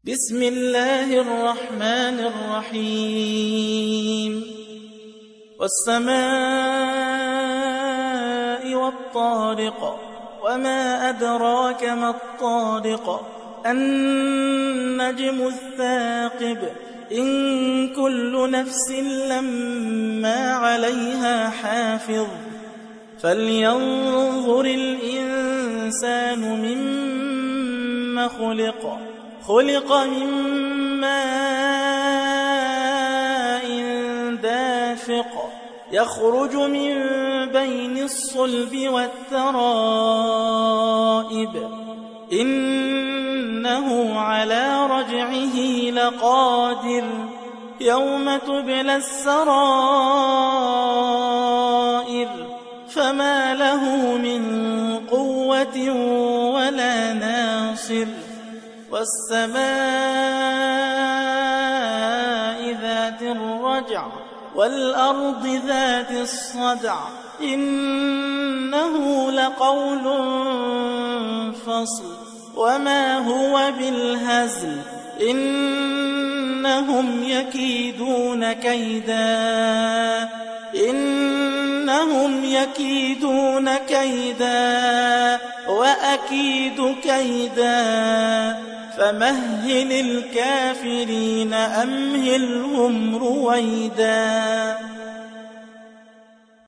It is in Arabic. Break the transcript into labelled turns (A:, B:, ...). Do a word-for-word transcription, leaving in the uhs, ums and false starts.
A: بسم الله الرحمن الرحيم والسماء والطارق وما أدراك ما الطارق النجم الثاقب إن كل نفس لما عليها حافظ فلينظر الإنسان مما خلق خلق من ماء دافق يخرج من بين الصلب والترائب إنه على رجعه لقادر يوم تبلى السرائر فما له من قوة ولا ناصر والسماء ذات الرجع والأرض ذات الصدع إنه لقول فصل وما هو بالهزل إنهم يكيدون كيدا إنهم يكيدون كيدا وأكيد كيدا فمهل الكافرين أمهلهم رويدا.